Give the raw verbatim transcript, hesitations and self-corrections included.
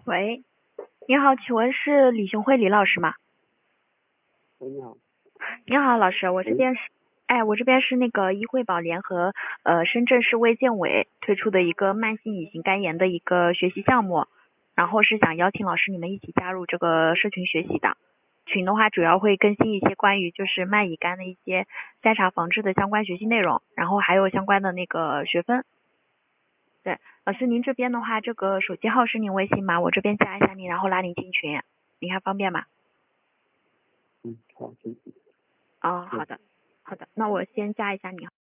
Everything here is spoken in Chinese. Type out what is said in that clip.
喂，你好，请问是李雄辉李老师吗？ 喂，你好。 你好，老师，我这喂。 边是，哎，我这边是那个医惠保联合呃深圳市卫健委推出的一个慢性乙型肝炎的一个学习项目，然后是想邀请老师你们一起加入这个社群学习的。群的话主要会更新一些关于就是慢乙肝的一些筛查防治的相关学习内容，然后还有相关的那个学分。对，老师您这边的话，这个手机号是您微信吗？我这边加一下您，然后拉您进群，您看方便吗？ 嗯，好，谢谢。 哦，好对。 的，好的，那我先加一下你。